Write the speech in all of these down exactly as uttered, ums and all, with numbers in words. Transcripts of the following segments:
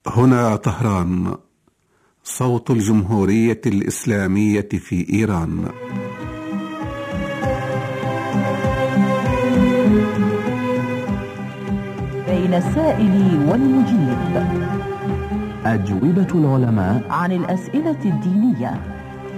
هنا طهران، صوت الجمهورية الإسلامية في إيران. بين السائل والمجيب، أجوبة العلماء عن الأسئلة الدينية.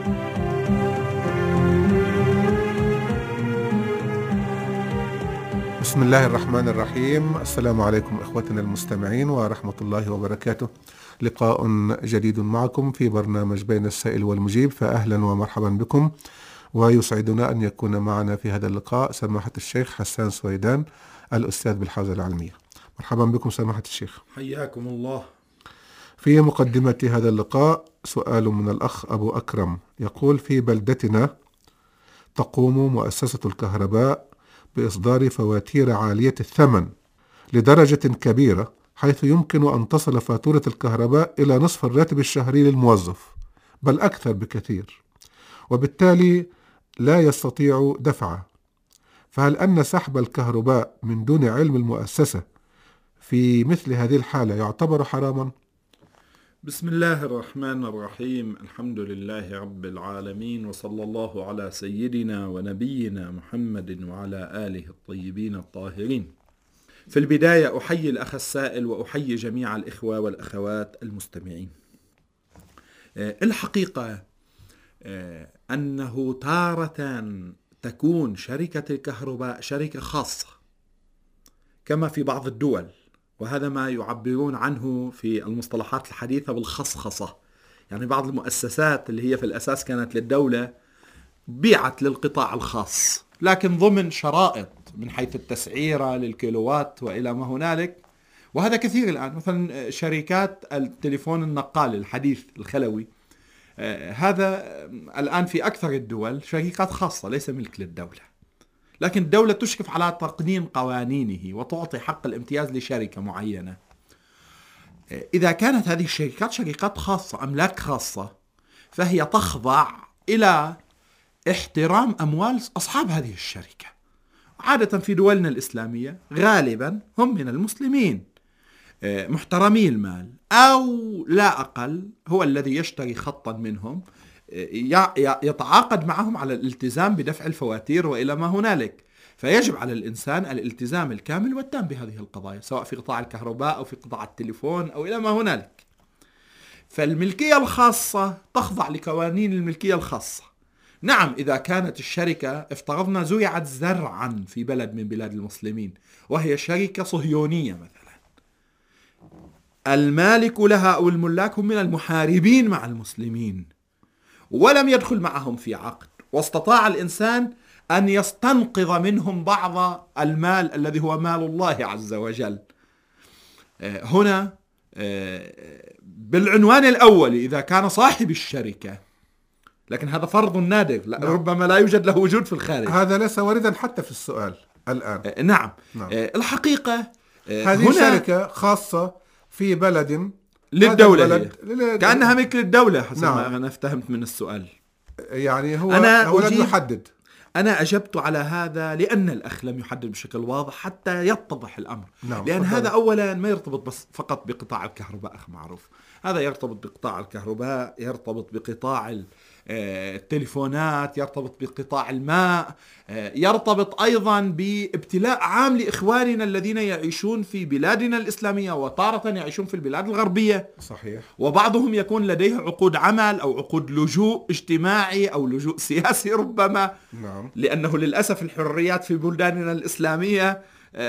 بسم الله الرحمن الرحيم. السلام عليكم إخوتنا المستمعين ورحمة الله وبركاته. لقاء جديد معكم في برنامج بين السائل والمجيب، فأهلا ومرحبا بكم، ويسعدنا أن يكون معنا في هذا اللقاء سماحة الشيخ حسان سويدان الأستاذ بالحوزة العلمية. مرحبا بكم سماحة الشيخ. حياكم الله. في مقدمة هذا اللقاء سؤال من الأخ أبو أكرم يقول: في بلدتنا تقوم مؤسسة الكهرباء بإصدار فواتير عالية الثمن لدرجة كبيرة حيث يمكن أن تصل فاتورة الكهرباء إلى نصف الراتب الشهري للموظف، بل أكثر بكثير، وبالتالي لا يستطيع دفعه. فهل أن سحب الكهرباء من دون علم المؤسسة في مثل هذه الحالة يعتبر حراما؟ بسم الله الرحمن الرحيم. الحمد لله رب العالمين، وصلى الله على سيدنا ونبينا محمد وعلى آله الطيبين الطاهرين. في البداية أحيي الأخ السائل وأحيي جميع الإخوة والأخوات المستمعين. الحقيقة أنه تارة تكون شركة الكهرباء شركة خاصة كما في بعض الدول، وهذا ما يعبرون عنه في المصطلحات الحديثة بالخصخصة. يعني بعض المؤسسات اللي هي في الأساس كانت للدولة بيعت للقطاع الخاص، لكن ضمن شرائط من حيث التسعيرة للكيلووات وإلى ما هنالك. وهذا كثير الآن، مثلا شركات التليفون النقال الحديث الخلوي، آه هذا الآن في أكثر الدول شركات خاصة ليس ملك للدولة، لكن الدولة تشرف على تقنين قوانينه وتعطي حق الامتياز لشركة معينة. إذا كانت هذه الشركات شركات خاصة، أملاك خاصة، فهي تخضع إلى احترام أموال أصحاب هذه الشركة. عادة في دولنا الإسلامية غالبا هم من المسلمين محترمي المال، أو لا أقل هو الذي يشتري خطا منهم يتعاقد معهم على الالتزام بدفع الفواتير وإلى ما هنالك. فيجب على الإنسان الالتزام الكامل والتام بهذه القضايا، سواء في قطاع الكهرباء أو في قطاع التليفون أو إلى ما هنالك. فالملكية الخاصة تخضع لقوانين الملكية الخاصة. نعم، إذا كانت الشركة افترضنا زرعت زرعا في بلد من بلاد المسلمين وهي شركة صهيونية مثلا، المالك لها أو الملاك هم من المحاربين مع المسلمين ولم يدخل معهم في عقد، واستطاع الإنسان أن يستنقذ منهم بعض المال الذي هو مال الله عز وجل. هنا بالعنوان الأول إذا كان صاحب الشركة، لكن هذا فرض نادر، لا نعم. ربما لا يوجد له وجود في الخارج. هذا ليس واردا حتى في السؤال الآن. نعم, نعم. الحقيقة هذه شركة خاصة في بلد للدولة، هي. كأنها ملك الدولة حسب نعم. ما أنا افتهمت من السؤال. يعني هو, أنا هو لم يحدد. أنا أجبت على هذا لأن الأخ لم يحدد بشكل واضح حتى يتضح الأمر. نعم. لأن فضل. هذا أولا ما يرتبط بس فقط بقطاع الكهرباء، أخ معروف، هذا يرتبط بقطاع الكهرباء، يرتبط بقطاع التليفونات، يرتبط بقطاع الماء، يرتبط أيضا بابتلاء عام لإخواننا الذين يعيشون في بلادنا الإسلامية وتارة يعيشون في البلاد الغربية. صحيح. وبعضهم يكون لديه عقود عمل أو عقود لجوء اجتماعي أو لجوء سياسي ربما. نعم. لأنه للأسف الحريات في بلداننا الإسلامية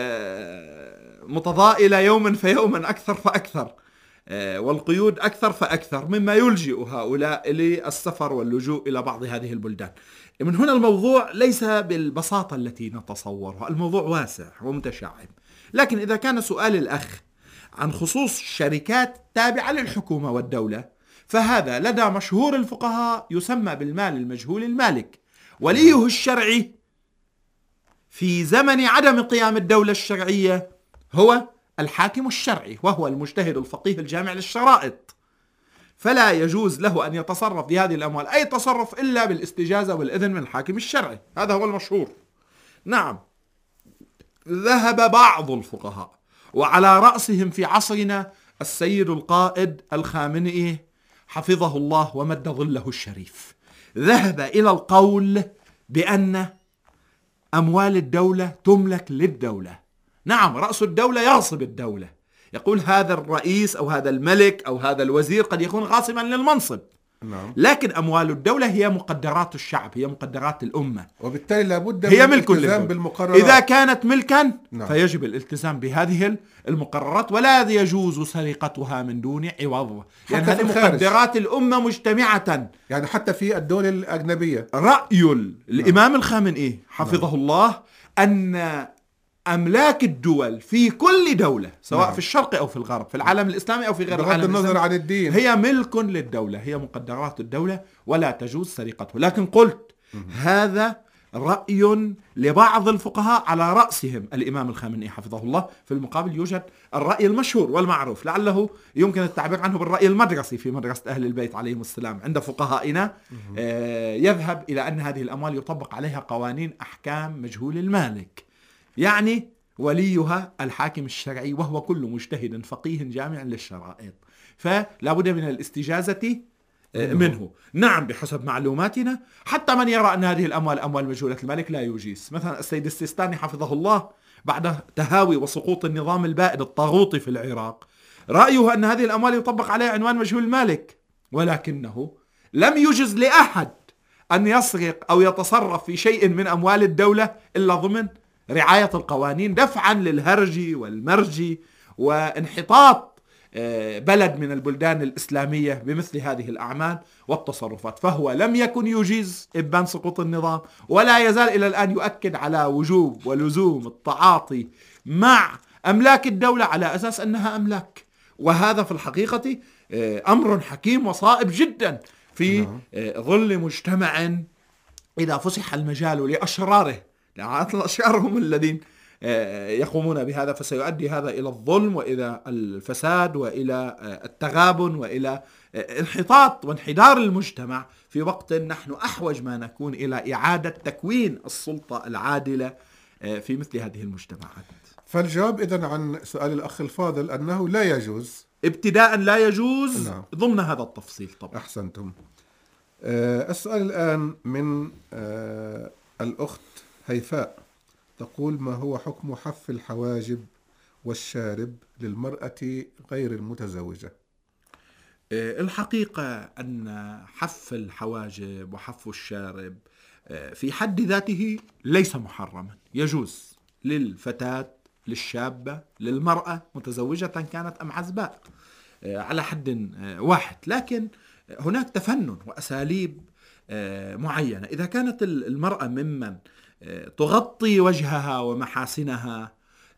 متضائلة يوما فيوما أكثر فأكثر، والقيود أكثر فأكثر، مما يلجئ هؤلاء للسفر واللجوء إلى بعض هذه البلدان. من هنا الموضوع ليس بالبساطة التي نتصورها، الموضوع واسع ومتشعب. لكن إذا كان سؤال الأخ عن خصوص شركات تابعة للحكومة والدولة، فهذا لدى مشهور الفقهاء يسمى بالمال المجهول المالك، وليه الشرعي في زمن عدم قيام الدولة الشرعية هو الحاكم الشرعي، وهو المجتهد الفقيه الجامع للشرائط. فلا يجوز له أن يتصرف بهذه الأموال أي تصرف إلا بالاستجازة والإذن من الحاكم الشرعي، هذا هو المشهور. نعم، ذهب بعض الفقهاء وعلى رأسهم في عصرنا السيد القائد الخامنئي حفظه الله ومد ظله الشريف ذهب إلى القول بأن أموال الدولة تملك للدولة. نعم، رأس الدولة يغصب الدولة، يقول هذا الرئيس أو هذا الملك أو هذا الوزير قد يكون غاصبا للمنصب، نعم. لكن أموال الدولة هي مقدرات الشعب، هي مقدرات الأمة، وبالتالي لابد هي من ملك الالتزام للدولة. بالمقررات. إذا كانت ملكا نعم. فيجب الالتزام بهذه المقررات ولا يجوز سرقتها من دون عوض، لأن حتى في هذه الخارج. مقدرات الأمة مجتمعة. يعني حتى في الدول الأجنبية رأي الإمام الخامنئي حفظه الله أن أملاك الدول في كل دولة سواء نعم. في الشرق أو في الغرب، في العالم الإسلامي أو في غير بغض العالم النظر الإسلامي، عن الدين، هي ملك للدولة، هي مقدرات الدولة ولا تجوز سرقته. لكن قلت هذا رأي لبعض الفقهاء على رأسهم الإمام الخامنئي حفظه الله. في المقابل يوجد الرأي المشهور والمعروف، لعله يمكن التعبير عنه بالرأي المدرسي في مدرسة أهل البيت عليهم السلام عند فقهائنا، آه يذهب إلى أن هذه الأموال يطبق عليها قوانين أحكام مجهول المالك، يعني وليها الحاكم الشرعي وهو كل مجتهد فقيه جامع للشرائط، فلا بد من الاستجازة منه. نعم، بحسب معلوماتنا حتى من يرى أن هذه الأموال أموال مجهولة الملك لا يجيز. مثلا السيد السيستاني حفظه الله بعد تهاوي وسقوط النظام البائد الطاغوتي في العراق رأيه أن هذه الأموال يطبق عليها عنوان مجهول المالك، ولكنه لم يجز لأحد أن يسرق أو يتصرف في شيء من أموال الدولة إلا ضمن رعاية القوانين، دفعا للهرج والمرج وانحطاط بلد من البلدان الإسلامية بمثل هذه الأعمال والتصرفات. فهو لم يكن يجيز إبان سقوط النظام، ولا يزال إلى الآن يؤكد على وجوب ولزوم التعاطي مع أملاك الدولة على أساس أنها أملاك. وهذا في الحقيقة أمر حكيم وصائب جدا في ظل مجتمع إذا فسح المجال لأشراره، لأن الأشرار هم الذين يقومون بهذا، فسيؤدي هذا إلى الظلم وإلى الفساد وإلى التغابن وإلى انحطاط وانحدار المجتمع، في وقت نحن أحوج ما نكون إلى إعادة تكوين السلطة العادلة في مثل هذه المجتمعات. فالجواب إذن عن سؤال الأخ الفاضل أنه لا يجوز ابتداء، لا يجوز. نعم. ضمن هذا التفصيل طبعا. أحسنتم. أه السؤال الآن من أه الأخت هيفاء، تقول: ما هو حكم حف الحواجب والشارب للمرأة غير المتزوجة؟ الحقيقة أن حف الحواجب وحف الشارب في حد ذاته ليس محرما، يجوز للفتاة، للشابة، للمرأة متزوجة كانت أم عزباء على حد واحد، لكن هناك تفنن وأساليب معينة. إذا كانت المرأة ممن تغطي وجهها ومحاسنها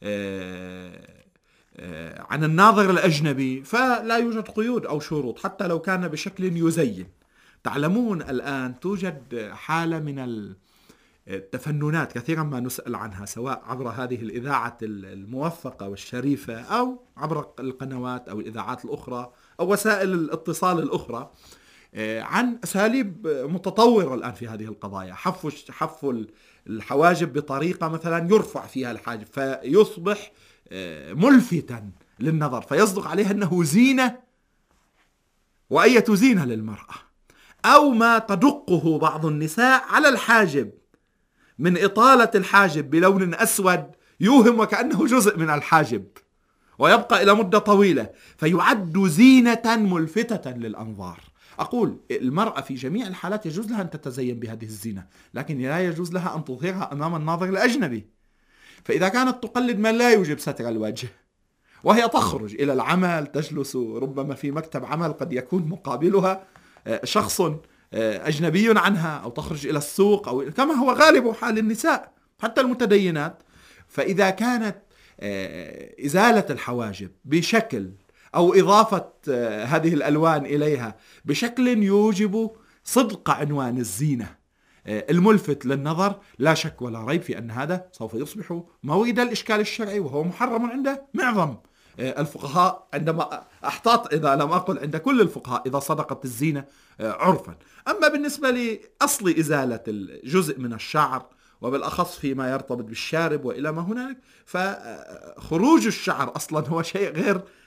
عن الناظر الأجنبي فلا يوجد قيود أو شروط حتى لو كان بشكل يزين. تعلمون الآن توجد حالة من التفننات كثيرا ما نسأل عنها، سواء عبر هذه الإذاعة الموثقة والشريفة أو عبر القنوات أو الإذاعات الأخرى أو وسائل الاتصال الأخرى، عن أساليب متطورة الآن في هذه القضايا. حف حف الحواجب بطريقة مثلا يرفع فيها الحاجب فيصبح ملفتا للنظر، فيصدق عليها أنه زينة، وأية زينة للمرأة، أو ما تدقه بعض النساء على الحاجب من إطالة الحاجب بلون أسود يوهم وكأنه جزء من الحاجب ويبقى إلى مدة طويلة، فيعد زينة ملفتة للأنظار. أقول المرأة في جميع الحالات يجوز لها أن تتزين بهذه الزينة، لكن لا يجوز لها أن تظهرها أمام الناظر الأجنبي. فإذا كانت تقلد من لا يوجب ستر الوجه وهي تخرج إلى العمل، تجلس ربما في مكتب عمل قد يكون مقابلها شخص أجنبي عنها، أو تخرج إلى السوق، أو كما هو غالب حال النساء حتى المتدينات، فإذا كانت إزالة الحواجب بشكل أو إضافة هذه الألوان إليها بشكل يوجب صدق عنوان الزينة الملفت للنظر، لا شك ولا ريب في أن هذا سوف يصبح مورد الإشكال الشرعي، وهو محرم عند معظم الفقهاء، عندما أحتاط إذا لم أقل عند كل الفقهاء إذا صدقت الزينة عرفا. أما بالنسبة لأصل إزالة الجزء من الشعر، وبالأخص فيما يرتبط بالشارب وإلى ما هنالك، فخروج الشعر أصلا هو شيء غير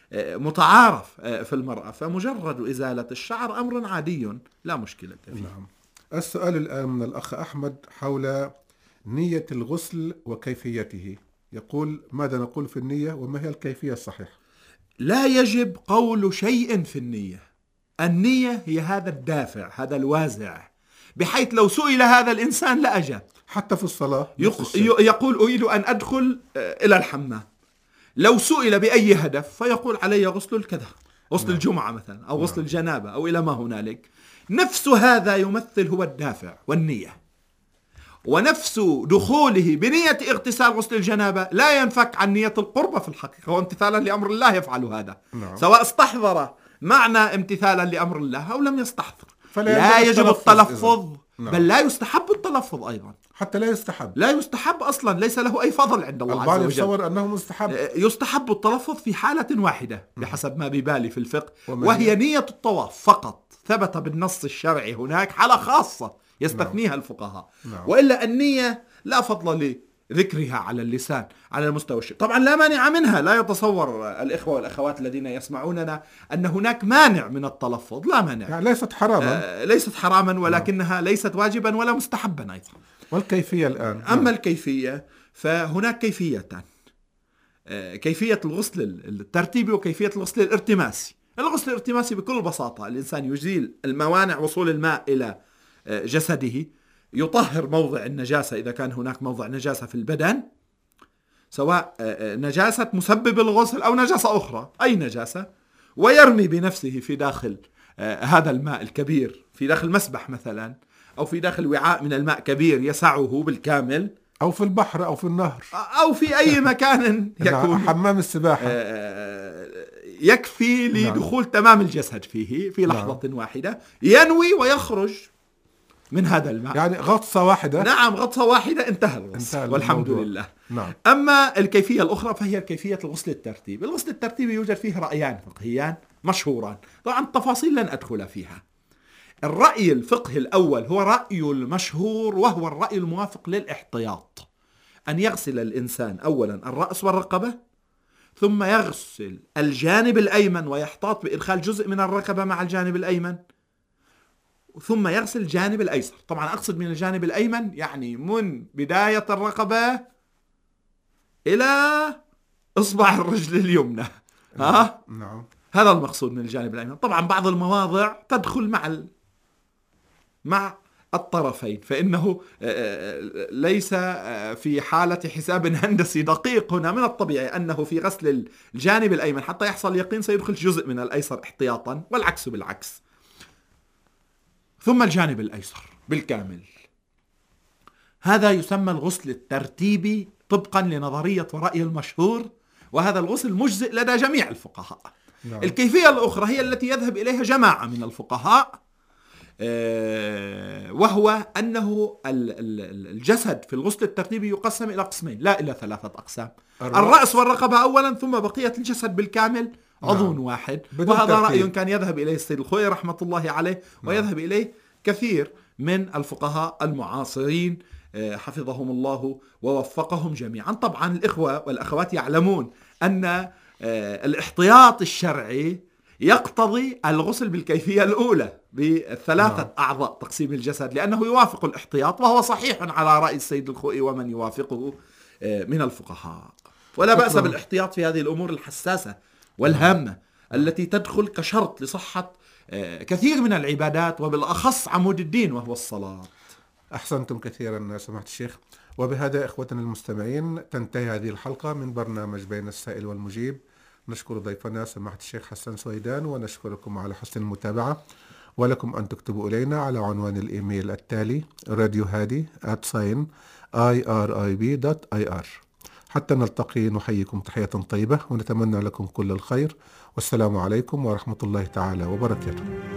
متعارف في المرأة، فمجرد إزالة الشعر أمر عادي لا مشكلة فيه. نعم. السؤال الآن من الأخ أحمد حول نية الغسل وكيفيته. يقول: ماذا نقول في النية وما هي الكيفية الصحيحة؟ لا يجب قول شيء في النية. النية هي هذا الدافع، هذا الوازع، بحيث لو سئل هذا الإنسان لأجاب. حتى في الصلاة يق... يقول أريد أن أدخل إلى الحمام. لو سئل بأي هدف فيقول علي غسل الكذا، غسل نعم. الجمعة مثلا، أو غسل نعم. الجنابة، أو إلى ما هنالك. نفس هذا يمثل هو الدافع والنية، ونفس دخوله بنية اغتسال غسل الجنابة لا ينفك عن نية القربة في الحقيقة، هو امتثالا لأمر الله يفعل هذا نعم. سواء استحضر معنى امتثالا لأمر الله أو لم يستحضر. لا يجب التلفظ نعم. بل لا يستحب التلفظ أيضا، حتى لا يستحب لا يستحب أصلا، ليس له أي فضل عند الله عز وجل. البعض يتصور أنه مستحب. يستحب التلفظ في حالة واحدة بحسب ما ببالي في الفقه، وهي نية الطواف فقط. ثبت بالنص الشرعي هناك حالة خاصة يستثنيها نعم. الفقهاء نعم. وإلا النية لا فضل لذكرها على اللسان على المستوى الشيء. طبعا لا مانع منها، لا يتصور الإخوة والأخوات الذين يسمعوننا أن هناك مانع من التلفظ، لا مانع يعني ليست حراما آه ليست حراما ولكنها نعم. ليست واجبا ولا مستحبا أيضا. والكيفية الآن أما نعم. الكيفية فهناك كيفيتان، آه كيفية الغسل الترتيبي وكيفية الغسل الارتماسي. الغسل الارتماسي بكل بساطة الإنسان يزيل الموانع وصول الماء إلى جسده، يطهر موضع النجاسة إذا كان هناك موضع نجاسة في البدن، سواء نجاسة مسبب الغسل أو نجاسة أخرى، أي نجاسة، ويرمي بنفسه في داخل هذا الماء الكبير، في داخل مسبح مثلا، أو في داخل وعاء من الماء كبير يسعه بالكامل، أو في البحر أو في النهر أو في أي مكان يكون حمام السباحة يكفي لدخول نعم. تمام الجسد فيه في لحظة نعم. واحدة، ينوي ويخرج من هذا الماء، يعني غطسة واحدة. نعم غطسة واحدة انتهى الغسل والحمد لله نعم. أما الكيفية الأخرى فهي كيفية الغسل الترتيبي. الغسل الترتيبي يوجد فيه رأيان فقهيان مشهوران، طبعا التفاصيل لن أدخل فيها. الرأي الفقهي الأول هو رأي المشهور، وهو الرأي الموافق للاحتياط، أن يغسل الإنسان أولا الرأس والرقبة، ثم يغسل الجانب الأيمن ويحتاط بإدخال جزء من الرقبة مع الجانب الأيمن، ثم يغسل الجانب الأيسر. طبعا أقصد من الجانب الأيمن يعني من بداية الرقبة إلى إصبع الرجل اليمنى. ها؟ نعم. هذا المقصود من الجانب الأيمن. طبعا بعض المواضع تدخل مع ال... مع الطرفين، فإنه ليس في حالة حساب هندسي دقيق هنا. من الطبيعي أنه في غسل الجانب الأيمن حتى يحصل اليقين سيدخل جزء من الأيسر احتياطا، والعكس بالعكس، ثم الجانب الأيسر بالكامل. هذا يسمى الغسل الترتيبي طبقا لنظرية ورأي المشهور، وهذا الغسل مجزئ لدى جميع الفقهاء. نعم. الكيفية الأخرى هي التي يذهب إليها جماعة من الفقهاء، وهو أنه الجسد في الغسل الترتيبي يقسم إلى قسمين لا إلى ثلاثة أقسام: الرأس, الرأس والرقبة أولا، ثم بقية الجسد بالكامل عضو نعم. واحد. وهذا ترتيب. رأي كان يذهب إليه السيد الخوئي رحمة الله عليه، ويذهب نعم. إليه كثير من الفقهاء المعاصرين حفظهم الله ووفقهم جميعا. طبعا الإخوة والأخوات يعلمون أن الاحتياط الشرعي يقتضي الغسل بالكيفية الأولى بالثلاثة نعم. أعضاء تقسيم الجسد، لأنه يوافق الاحتياط، وهو صحيح على رأي السيد الخوئي ومن يوافقه من الفقهاء. ولا بأس بالاحتياط في هذه الأمور الحساسة والهامة التي تدخل كشرط لصحة كثير من العبادات، وبالأخص عمود الدين وهو الصلاة. أحسنتم كثيرا سماحة الشيخ. وبهذا إخوتنا المستمعين تنتهي هذه الحلقة من برنامج بين السائل والمجيب. نشكر ضيفنا سماحة الشيخ حسن سويدان، ونشكركم على حسن المتابعة، ولكم أن تكتبوا إلينا على عنوان الإيميل التالي راديو هادي آت ساين آي آر آي بي دوت آي آر. حتى نلتقي نحييكم تحية طيبة، ونتمنى لكم كل الخير، والسلام عليكم ورحمة الله تعالى وبركاته.